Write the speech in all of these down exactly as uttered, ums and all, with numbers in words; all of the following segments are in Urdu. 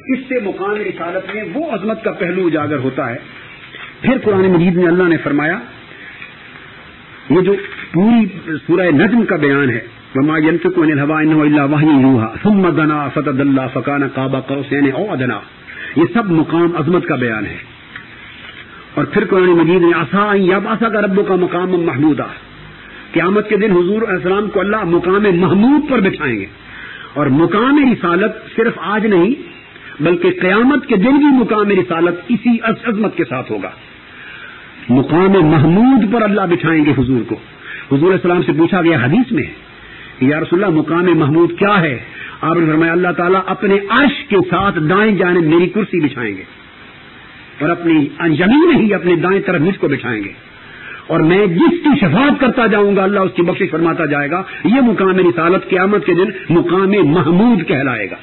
اس سے مقام رسالت میں وہ عظمت کا پہلو اجاگر ہوتا ہے. پھر قرآن مجید میں اللہ نے فرمایا، یہ جو پوری سورہ نجم کا بیان ہے، وما ينطق عن الهوى ان هو الا وحی یوحى ثم دنا فتدلى فكان قاب قوسین او ادنى، یہ سب مقام عظمت کا بیان ہے. اور پھر قرآن مجید میں عسى ان يبعثك ربك مقاما محمودا، قیامت کے دن حضور علیہ السلام کو اللہ مقام محمود پر بٹھائیں گے. اور مقام رسالت صرف آج نہیں بلکہ قیامت کے دن بھی مقام رسالت اسی عظمت کے ساتھ ہوگا. مقام محمود پر اللہ بٹھائیں گے حضور کو. حضور علیہ السلام سے پوچھا گیا حدیث میں، یا رسول اللہ مقام محمود کیا ہے؟ آپ نے فرمایا اللہ تعالیٰ اپنے عرش کے ساتھ دائیں جانب میری کرسی بچھائیں گے اور اپنی یمین ہی اپنے دائیں طرف مجھ کو بچھائیں گے، اور میں جس کی شفاعت کرتا جاؤں گا اللہ اس کی بخشش فرماتا جائے گا. یہ مقام رسالت قیامت کے دن مقام محمود کہلائے گا.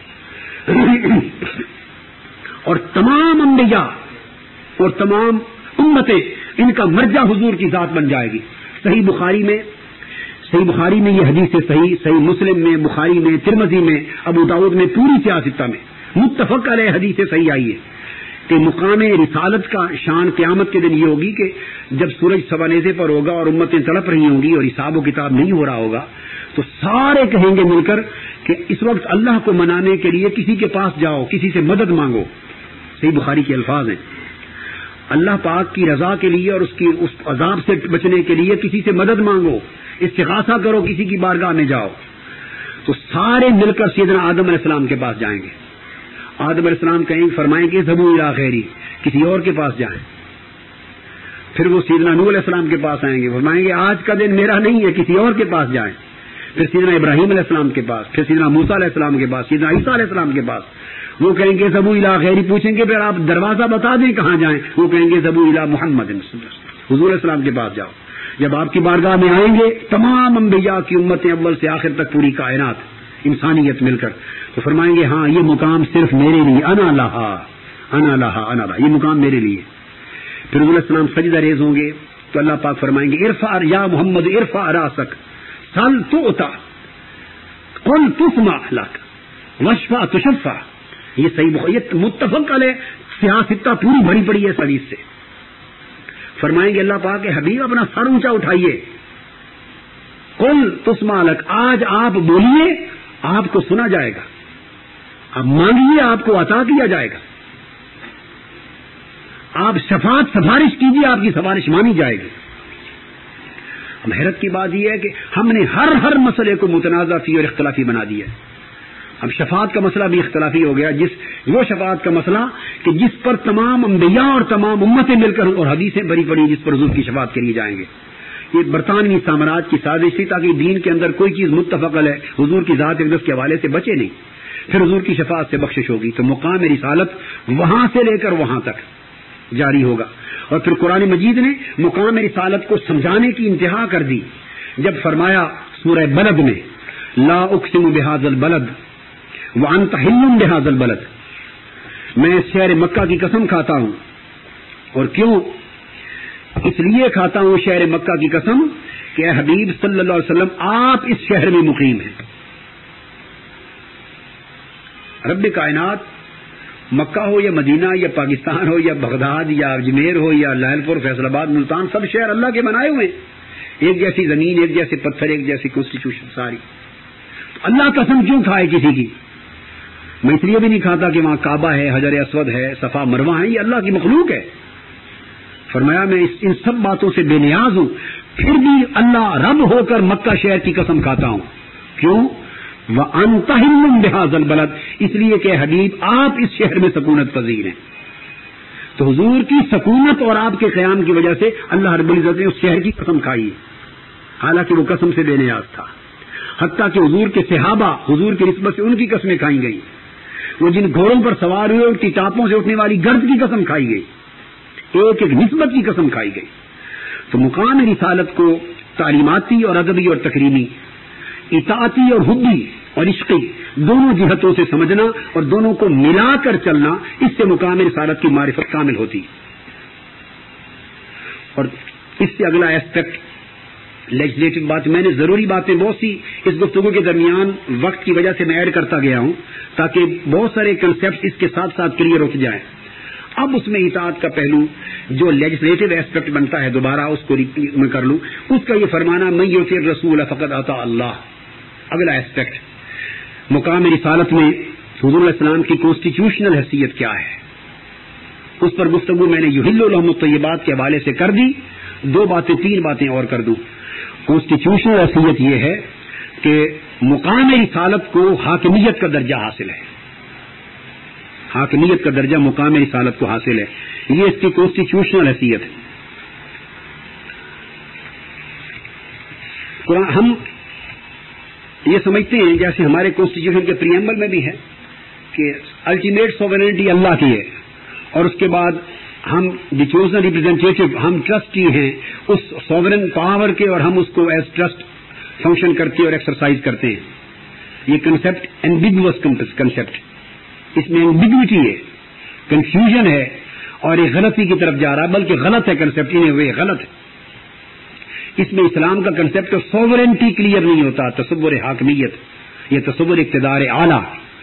اور تمام انبیاء اور تمام امتیں ان کا مرجع حضور کی ذات بن جائے گی. صحیح بخاری میں صحیح بخاری میں یہ حدیث ہے، صحیح صحیح مسلم میں، بخاری میں، ترمذی میں، ابو داؤد میں، پوری سیاستہ میں متفق علیہ حدیث صحیح آئی ہے کہ مقام رسالت کا شان قیامت کے دن یہ ہوگی کہ جب سورج سوانیزے پر ہوگا اور امتیں تڑپ رہی ہوں گی اور حساب و کتاب نہیں ہو رہا ہوگا تو سارے کہیں گے مل کر کہ اس وقت اللہ کو منانے کے لیے کسی کے پاس جاؤ، کسی سے مدد مانگو. صحیح بخاری کے الفاظ ہیں، اللہ پاک کی رضا کے لیے اور اس کی اس عذاب سے بچنے کے لیے کسی سے مدد مانگو، استغاثہ کرو، کسی کی بارگاہ میں جاؤ. تو سارے مل کر سیدنا آدم علیہ السلام کے پاس جائیں گے. آدم علیہ السلام کہیں فرمائیں گے ذبو الی غیری، کسی اور کے پاس جائیں. پھر وہ سیدنا نوح علیہ السلام کے پاس آئیں گے، فرمائیں گے آج کا دن میرا نہیں ہے، کسی اور کے پاس جائیں. پھر سیدنا ابراہیم علیہ السلام کے پاس، پھر سیدنا موسیٰ علیہ السلام کے پاس، سیدنا عیسیٰ علیہ السلام کے پاس. وہ کہیں گے ذبو الی غیری، پوچھیں گے پھر آپ دروازہ بتا دیں کہاں جائیں. وہ کہیں گے ذبو الی محمد، حضور علیہ السلام کے پاس جاؤ. جب آپ کی بارگاہ میں آئیں گے تمام انبیاء کی امتیں اول سے آخر تک پوری کائنات انسانیت مل کر تو فرمائیں گے ہاں یہ مقام صرف میرے لیے، انا لہا انا لہا انا لہا، یہ مقام میرے لیے. پھر حضور علیہ السلام سجدہ ریز ہوں گے تو اللہ پاک فرمائیں گے ارفع یا محمد ارفع راسک سل تؤتا قل تسمع لک واشفع تشفع. یہ صحیح بخاری، یہ متفق علیہ سیاستہ پوری بھری پڑی ہے اس حدیث سے. فرمائیں گے اللہ پاک کہ حبیب اپنا سر اونچا اٹھائیے، قل تسمع لک، آج آپ بولیے آپ کو سنا جائے گا، آپ مانگیے آپ کو عطا کیا جائے گا، آپ شفاعت سفارش کیجیے آپ کی سفارش مانی جائے گی. اب حیرت کی بات یہ ہے کہ ہم نے ہر ہر مسئلے کو متنازع فی اور اختلافی بنا دیا ہے. اب شفاعت کا مسئلہ بھی اختلافی ہو گیا، جس وہ شفاعت کا مسئلہ کہ جس پر تمام انبیاء اور تمام امتیں مل کر اور حدیثیں بری پڑی جس پر حضور کی شفاعت کے لیے جائیں گے. یہ برطانوی سامراج کی سازش تھی تاکہ دین کے اندر کوئی چیز متفق علیہ حضور کی ذات اقدس کے حوالے سے بچے نہیں. پھر حضور کی شفاعت سے بخشش ہوگی تو مقام رسالت وہاں سے لے کر وہاں تک جاری ہوگا. اور پھر قرآن مجید نے مقام رسالت کو سمجھانے کی انتہا کر دی جب فرمایا سورہ بلد میں لا اقسم بہذا البلد وانت حل بہذا البلد، میں اس شہر مکہ کی قسم کھاتا ہوں. اور کیوں؟ اس لیے کھاتا ہوں شہر مکہ کی قسم کہ اے حبیب صلی اللہ علیہ وسلم آپ اس شہر میں مقیم ہیں. رب کائنات مکہ ہو یا مدینہ یا پاکستان ہو یا بغداد یا اجمیر ہو یا لائل پور، فیصل آباد، ملتان، سب شہر اللہ کے بنائے ہوئے ہیں. ایک جیسی زمین، ایک جیسے پتھر، ایک جیسی کانسٹیٹیوشن ساری. تو اللہ قسم کیوں کھائے کسی کی؟ میں اس لیے بھی نہیں کھاتا کہ وہاں کعبہ ہے، حجر اسود ہے، صفا مروہ ہے، یہ اللہ کی مخلوق ہے. فرمایا میں ان سب باتوں سے بے نیاز ہوں، پھر بھی اللہ رب ہو کر مکہ شہر کی قسم کھاتا ہوں. کیوں؟ وَأَنْتَ حِلٌّ بِهَذَا الْبَلَدِ، اس لیے کہ حبیب آپ اس شہر میں سکونت پذیر ہیں. تو حضور کی سکونت اور آپ کے قیام کی وجہ سے اللہ رب العزت نے اس شہر کی قسم کھائی، حالانکہ وہ قسم سے بے نیاز تھا. حتیٰ کہ حضور کے صحابہ حضور کی نسبت سے ان کی قسمیں کھائی گئی. وہ جن گھوڑوں پر سوار ہوئے ان کی ٹاپوں سے اٹھنے والی گرد کی قسم کھائی گئی، ایک ایک نسبت کی قسم کھائی گئی. تو مقام رسالت کو تعلیماتی اور ادبی اور تکریمی، اطاعتی اور حبی اور عشقی دونوں جہتوں سے سمجھنا اور دونوں کو ملا کر چلنا، اس سے مقام رسالت کی معرفت کامل ہوتی. اور اس سے اگلا ایسپیکٹ لیجسلیٹو بات میں نے ضروری باتیں بہت سی اس گفتگو کے درمیان وقت کی وجہ سے میں ایڈ کرتا گیا ہوں تاکہ بہت سارے کنسیپٹ اس کے ساتھ ساتھ کلیئر ہوتے جائیں. اب اس میں اطاعت کا پہلو جو لیجسلیٹو ایسپیکٹ بنتا ہے دوبارہ اس کو میں کر لوں. اس کا یہ فرمانا من یطع الرسول فقد اطاع اللہ. اگلا ایسپیکٹ مقام رسالت میں حضور علیہ السلام کی کانسٹیٹیوشنل حیثیت کیا ہے, اس پر گفتگو میں نے یحل لهم الطیبات کے حوالے سے کر دی. دو باتیں تین باتیں اور کر دوں. کانسٹیٹیوشنل حیثیت یہ ہے کہ مقام رسالت کو حاکمیت کا درجہ حاصل ہے. حاکمیت کا درجہ مقام رسالت کو حاصل ہے. یہ اس کی کانسٹیٹیوشنل حیثیت ہے. ہم یہ سمجھتے ہیں جیسے ہمارے کانسٹیٹیوشن کے پریمبل میں بھی ہے کہ الٹیمیٹ سوورینٹی اللہ کی ہے, اور اس کے بعد ہم دی چوزن ریپرزینٹیٹو, ہم ٹرسٹی ہیں اس سوورن پاور کے, اور ہم اس کو ایز ٹرسٹ فنکشن کرتے اور ایکسرسائز کرتے ہیں. یہ کنسپٹ ایمبیگوس کنسپٹ, اس میں ایمبیگوٹی ہے, کنفیوژن ہے, اور ایک غلطی کی طرف جا رہا ہے, بلکہ غلط ہے کنسپٹ, انہیں ہوئے غلط ہے. اس میں اسلام کا کنسپٹ سوورنٹی کلیئر نہیں ہوتا, تصور حاکمیت, یہ تصور اقتدار اعلیٰ.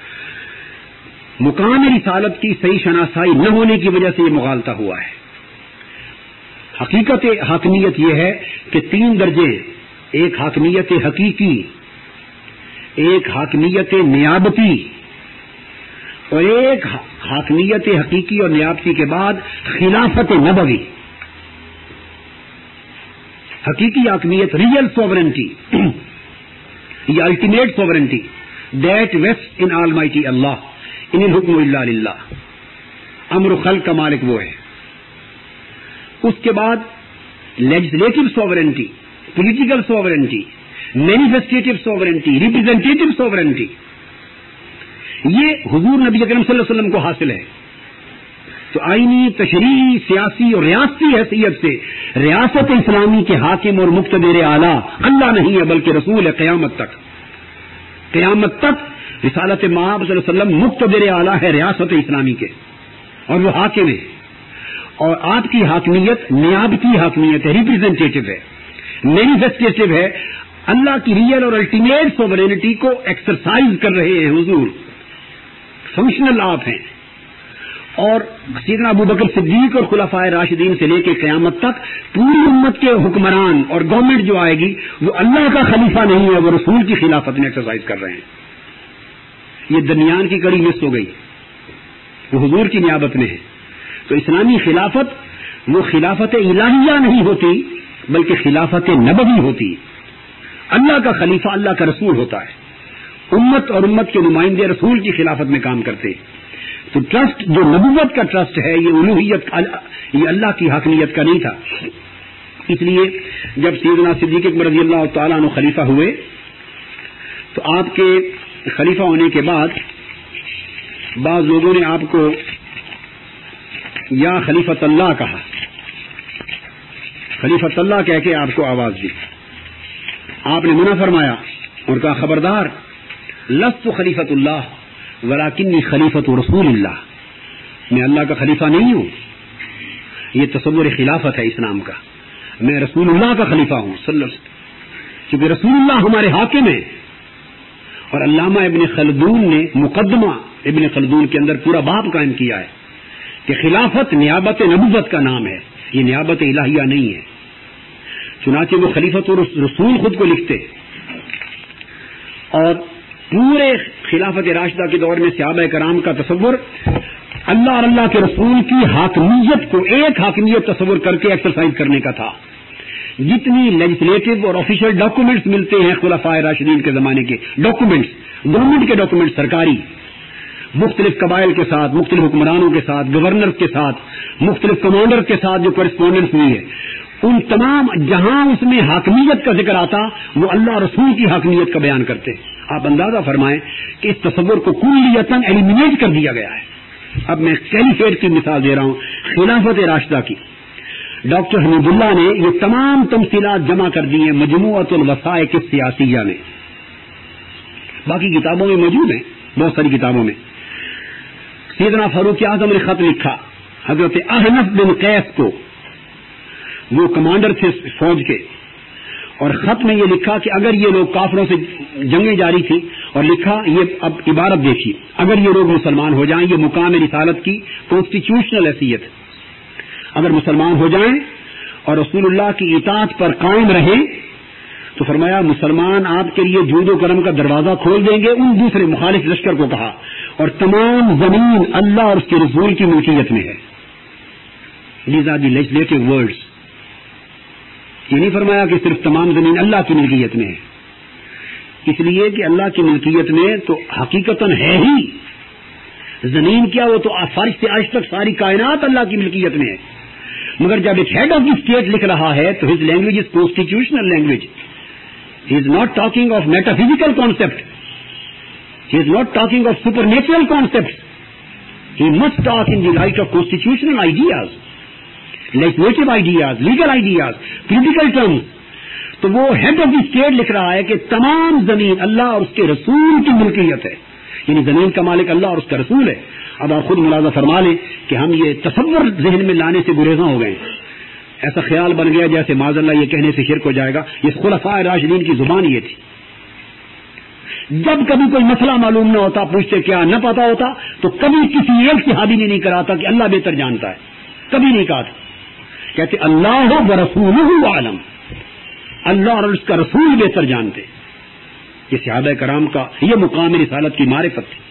مقام رسالت کی صحیح شناسائی نہ ہونے کی وجہ سے یہ مغالطہ ہوا ہے. حقیقت حاکمیت یہ ہے کہ تین درجے, ایک حاکمیت حقیقی, ایک حاکمیت نیابتی, اور ایک حاکمیت حقیقی اور نیابتی کے بعد خلافت نبوی. حقیقی حاکمیت ریئل سوورنٹی, یہ ultimate sovereignty that vest in Almighty اللہ, ان الحکم الا للہ, امر خلق کا مالک وہ ہے. اس کے بعد legislative sovereignty, political sovereignty, manifestative sovereignty, representative sovereignty, یہ حضور نبی اکرم صلی اللہ علیہ وسلم کو حاصل ہے. تو آئینی, تشریعی, سیاسی اور ریاستی حیثیت سے ریاست اسلامی کے حاکم اور مقتدر اعلیٰ اللہ نہیں ہے بلکہ رسول ہے. قیامت تک قیامت تک رسالت مآب صلی اللہ علیہ وسلم مقتدر اعلیٰ ہے ریاست اسلامی کے, اور وہ حاکم ہے. اور آپ کی حاکمیت نیابتی حاکمیت ہے, ریپرزینٹیٹو ہے, مینیفیسٹیٹو ہے. اللہ کی ریئل اور الٹیمیٹ سوورینٹی کو ایکسرسائز کر رہے ہیں حضور, فنکشنل آپ ہیں. اور سیدنا ابو بکر صدیق اور خلفائے راشدین سے لے کے قیامت تک پوری امت کے حکمران اور گورنمنٹ جو آئے گی وہ اللہ کا خلیفہ نہیں ہے, وہ رسول کی خلافت میں ایکسرسائز کر رہے ہیں. یہ درمیان کی کڑی مس ہو گئی, وہ حضور کی نیابت میں ہے. تو اسلامی خلافت وہ خلافت الہیہ نہیں ہوتی بلکہ خلافت نبوی ہوتی. اللہ کا خلیفہ اللہ کا رسول ہوتا ہے, امت اور امت کے نمائندے رسول کی خلافت میں کام کرتے ہیں. تو ٹرسٹ جو نبوت کا ٹرسٹ ہے یہ الوہیت, یہ اللہ کی حاکمیت کا نہیں تھا. اس لیے جب سیدنا صدیق اکبر رضی اللہ تعالیٰ عنہ خلیفہ ہوئے تو آپ کے خلیفہ ہونے کے بعد بعض لوگوں نے آپ کو یا خلیفۃ اللہ کہا, خلیفۃ اللہ کہہ کے آپ کو آواز دی. آپ نے منع فرمایا اور کہا خبردار, لست خلیفۃ اللہ ولیکنی خلیفۃ رسول اللہ, میں اللہ کا خلیفہ نہیں ہوں. یہ تصور خلافت ہے اسلام کا, میں رسول اللہ کا خلیفہ ہوں صلی اللہ علیہ وسلم, کیونکہ رسول اللہ ہمارے حاکم ہیں. اور علامہ ابن خلدون نے مقدمہ ابن خلدون کے اندر پورا باب قائم کیا ہے کہ خلافت نیابت نبوت کا نام ہے, یہ نیابت الہیہ نہیں ہے. چنانچہ وہ خلیفۃ رسول خود کو لکھتے, اور پورے خلافت راشدہ کے دور میں صحابہ کرام کا تصور اللہ اور اللہ کے رسول کی حاکمیت کو ایک حاکمیت تصور کر کے ایکسرسائز کرنے کا تھا. جتنی لیجسلیٹو اور آفیشیل ڈاکومنٹس ملتے ہیں خلفائے راشدین کے زمانے کے ڈاکومنٹس, گورنمنٹ کے ڈاکومنٹس سرکاری, مختلف قبائل کے ساتھ, مختلف حکمرانوں کے ساتھ, گورنر کے ساتھ, مختلف کمانڈر کے ساتھ جو کرسپونڈنس ہوئی ہے, ان تمام جہاں اس میں حاکمیت کا ذکر آتا وہ اللہ رسول کی حاکمیت کا بیان کرتے. آپ اندازہ فرمائیں کہ اس تصور کو کلیتاً ایلیمینیٹ کر دیا گیا ہے. اب میں کیلیفیٹ کی مثال دے رہا ہوں خلافت راشدہ کی. ڈاکٹر حمید اللہ نے یہ تمام تمثیلات جمع کر دی ہیں مجموعۃ الوثائق السیاسیہ میں, باقی کتابوں میں موجود ہیں, بہت ساری کتابوں میں. سیدنا فاروق اعظم نے خط لکھا حضرت احنف بن قیس کو, وہ کمانڈر تھے فوج کے, اور خط میں یہ لکھا کہ اگر یہ لوگ کافروں سے جنگیں جاری تھی، اور لکھا یہ اب عبارت دیکھیے، اگر یہ لوگ مسلمان ہو جائیں، یہ مقام رسالت کی کانسٹیٹیوشنل حیثیت، اگر مسلمان ہو جائیں اور رسول اللہ کی اطاعت پر قائم رہیں تو فرمایا مسلمان آپ کے لیے جود و کرم کا دروازہ کھول دیں گے. ان دوسرے مخالف لشکر کو کہا، اور تمام زمین اللہ اور اس کے رسول کی ملکیت میں ہے. These are the legislative words. یہ نہیں فرمایا کہ صرف تمام زمین اللہ کی ملکیت میں ہے، اس لیے کہ اللہ کی ملکیت میں تو حقیقتاً ہے ہی. زمین کیا، وہ تو فرش سے آج تک ساری کائنات اللہ کی ملکیت میں ہے. مگر جب ایک ہیڈ آف دی اسٹیٹ لکھ رہا ہے تو his language is constitutional language. He is not talking of metaphysical concept, he is not talking of supernatural concept. He must talk in the light of constitutional ideas, legislative ideas, legal ideas, political terms. تو وہ ہیڈ آف دی اسٹیٹ لکھ رہا ہے کہ تمام زمین اللہ اور اس کے رسول کی ملکیت ہے، یعنی زمین کا مالک اللہ اور اس کا رسول ہے. اب آپ خود ملاحظہ فرما لیں کہ ہم یہ تصور ذہن میں لانے سے گریزاں ہو گئے. ایسا خیال بن گیا جیسے معاذ اللہ یہ کہنے سے شرک ہو جائے گا. یہ خلفاء راشدین کی زبان یہ تھی. جب کبھی کوئی مسئلہ معلوم نہ ہوتا، پوچھتے کیا نہ پتا ہوتا، تو کبھی کسی ایک صحابی نے نہیں کرا تھا کہ اللہ بہتر جانتا ہے، کبھی نہیں کہا تھا. کہتے اللہ و رسولہ عالم، اللہ اور اس کا رسول بہتر جانتے. یہ صحابہ کرام کا یہ مقام رسالت کی معرفت تھی.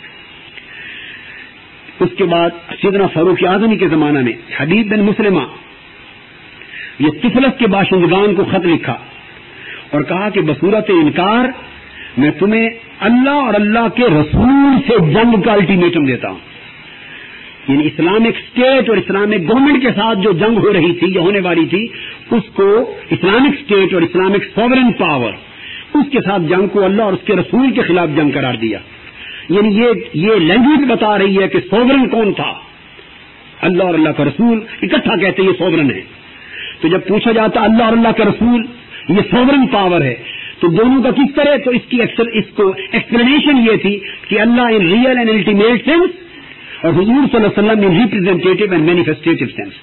اس کے بعد سیدنا فاروق اعظمی کے زمانہ میں حبیب بن مسلمہ یہ طفلس کے باشندگان کو خط لکھا اور کہا کہ بصورت انکار میں تمہیں اللہ اور اللہ کے رسول سے جنگ کا الٹیمیٹم دیتا ہوں. یعنی اسلامک اسٹیٹ اور اسلامک گورنمنٹ کے ساتھ جو جنگ ہو رہی تھی یا ہونے والی تھی، اس کو اسلامک اسٹیٹ اور اسلامک سوورن پاور، اس کے ساتھ جنگ کو اللہ اور اس کے رسول کے خلاف جنگ قرار دیا. یعنی یہ یہ لینگویج بتا رہی ہے کہ سوورن کون تھا، اللہ اور اللہ کا رسول اکٹھا کہتے یہ سوورن ہے. تو جب پوچھا جاتا اللہ اور اللہ کا رسول یہ سوورن پاور ہے تو دونوں کا کس طرح، تو اس کی اس کو ایکسپلینیشن یہ تھی کہ اللہ in real and ultimate sense اور حضور صلی اللہ علیہ وسلم in representative and manifestative sense.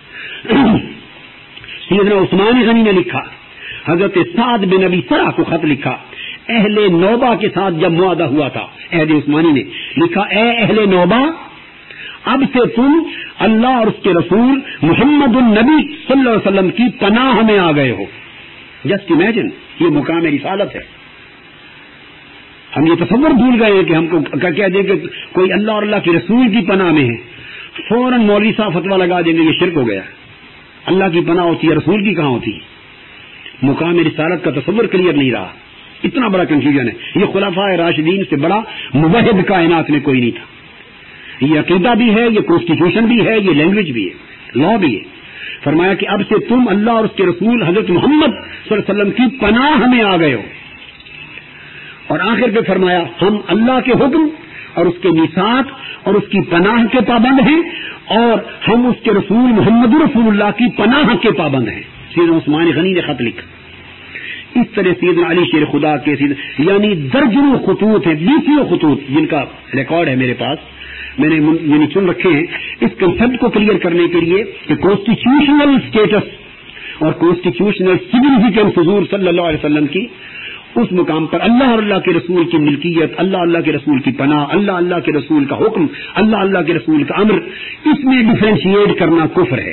سیدنا عثمان غنی نے لکھا، حضرت سعد بن ابی سرح کو خط لکھا اہل نوبہ کے ساتھ جب معاہدہ ہوا تھا. عہد عثمانی نے لکھا، اے اہل نوبہ، اب سے تم اللہ اور اس کے رسول محمد النبی صلی اللہ علیہ وسلم کی پناہ میں آ گئے ہو. جسٹ امیجن، یہ مقام رسالت ہے. ہم یہ تصور بھول گئے ہیں کہ ہم کو کہہ دیں کہ کوئی اللہ اور اللہ کے رسول کی پناہ میں ہے، فوراً مولوی صاحب فتویٰ لگا دیں گے یہ شرک ہو گیا. اللہ کی پناہ ہوتی ہے، رسول کی کہاں ہوتی ہے؟ مقام رسالت کا تصور کلیئر نہیں رہا. اتنا بڑا کنفیوژن ہے. یہ خلفاء راشدین سے بڑا موحد کائنات میں کوئی نہیں تھا. یہ عقیدہ بھی ہے، یہ کانسٹیٹیوشن بھی ہے، یہ لینگویج بھی ہے، لا بھی ہے. فرمایا کہ اب سے تم اللہ اور اس کے رسول حضرت محمد صلی اللہ علیہ وسلم کی پناہ میں آ گئے ہو. اور آخر پہ فرمایا ہم اللہ کے حکم اور اس کے میثاق اور اس کی پناہ کے پابند ہیں، اور ہم اس کے رسول محمد رسول اللہ کی پناہ کے پابند ہیں. سیدنا عثمان غنی نے خط لکھا. اس طرح سیدنا علی شیر خدا کے سیدنا یعنی درجنوں خطوط ہیں، بیسوں خطوط جن کا ریکارڈ ہے میرے پاس، میں نے یعنی چن رکھے ہیں اس کنسپٹ کو کلیئر کرنے کے لیے کہ کانسٹیٹیوشنل اسٹیٹس اور کانسٹیٹیوشنل سگنیفیکینس حضور صلی اللہ علیہ وسلم کی اس مقام پر اللہ اور اللہ کے رسول کی ملکیت، اللہ اللہ کے رسول کی پناہ، اللہ اللہ کے رسول کا حکم، اللہ اللہ کے رسول کا امر، اس میں ڈفرینشیٹ کرنا کفر ہے.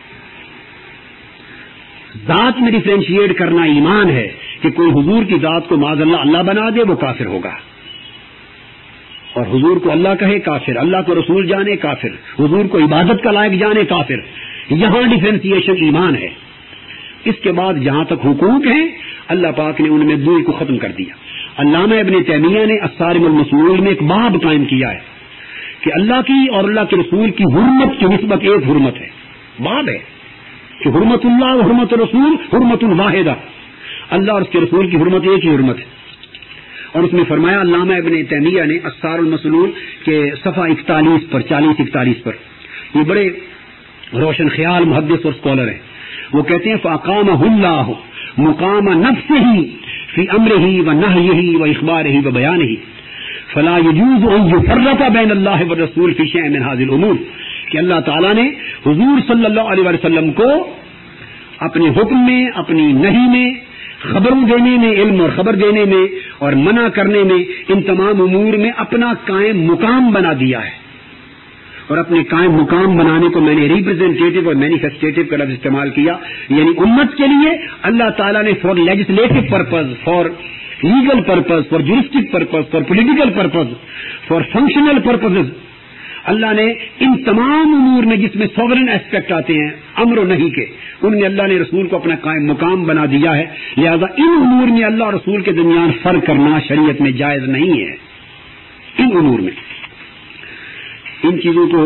ذات میں ڈفرینشیٹ کرنا ایمان ہے. کہ کوئی حضور کی ذات کو معاذ اللہ اللہ بنا دے وہ کافر ہوگا، اور حضور کو اللہ کہے کافر، اللہ کو رسول جانے کافر، حضور کو عبادت کا لائق جانے کافر. یہاں ڈفرینشیشن ایمان ہے. اس کے بعد جہاں تک حقوق ہیں اللہ پاک نے ان میں دوئی کو ختم کر دیا. علامہ ابن تیمیہ نے الصارم المسلول میں ایک باب قائم کیا ہے کہ اللہ کی اور اللہ کے رسول کی حرمت کی نسبت ایک حرمت ہے. باب ہے کہ حرمت اللہ و حرمت رسول حرمت واحدہ، اللہ اور اس کے رسول کی حرمت ایک ہی حرمت ہے. اور اس میں فرمایا علامہ ابن تیمیہ نے الصار المسلول کے صفحہ اکتالیس پر چالیس اکتالیس پر، یہ بڑے روشن خیال محدث اور اسکالر ہیں، وہ کہتے ہیں فَأَقَامَهُ اللَّهُ مُقَامَ نَفْسِهِ فِي أَمْرِهِ وَنَهْيِهِ وَإِخْبَارِهِ وَبَيَانِهِ فَلَا يَجُوزُ أَن يُفَرَّقَ بَيْنَ اللَّهِ وَالرَّسُولِ فِي شَيْءٍ مِنْ هَذِهِ الْأُمُورِ کہ اللہ تعالیٰ نے حضور صلی اللہ علیہ وسلم کو اپنے حکم میں، اپنی نہی میں خبروں دینے میں، علم اور خبر دینے میں اور منع کرنے میں، ان تمام امور میں اپنا قائم مقام بنا دیا ہے. اور اپنے قائم مقام بنانے کو میں نے ریپرزینٹیٹو اور مینیفیسٹیٹو کا لفظ استعمال کیا، یعنی امت کے لیے اللہ تعالیٰ نے for legislative purpose, for legal purpose, for juristic purpose, for political purpose, for functional purposes, اللہ نے ان تمام امور میں جس میں سوورن ایسپیکٹ آتے ہیں امر و نہیں کے، ان میں اللہ نے رسول کو اپنا قائم مقام بنا دیا ہے. لہذا ان امور میں اللہ اور رسول کے درمیان فرق کرنا شریعت میں جائز نہیں ہے. ان امور میں ان چیزوں کو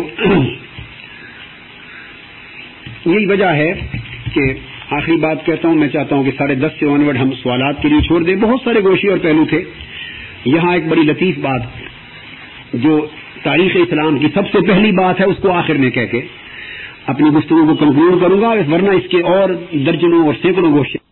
یہی وجہ ہے کہ آخری بات کہتا ہوں، میں چاہتا ہوں کہ ساڑھے دس سے آنورڈ ہم سوالات کے لیے چھوڑ دیں. بہت سارے گوشے اور پہلو تھے. یہاں ایک بڑی لطیف بات جو تاریخ اسلام کی سب سے پہلی بات ہے، اس کو آخر میں کہہ کے اپنی گفتگو کو کنکلوڈ کروں گا، ورنہ اس کے اور درجنوں اور سینکڑوں گوشے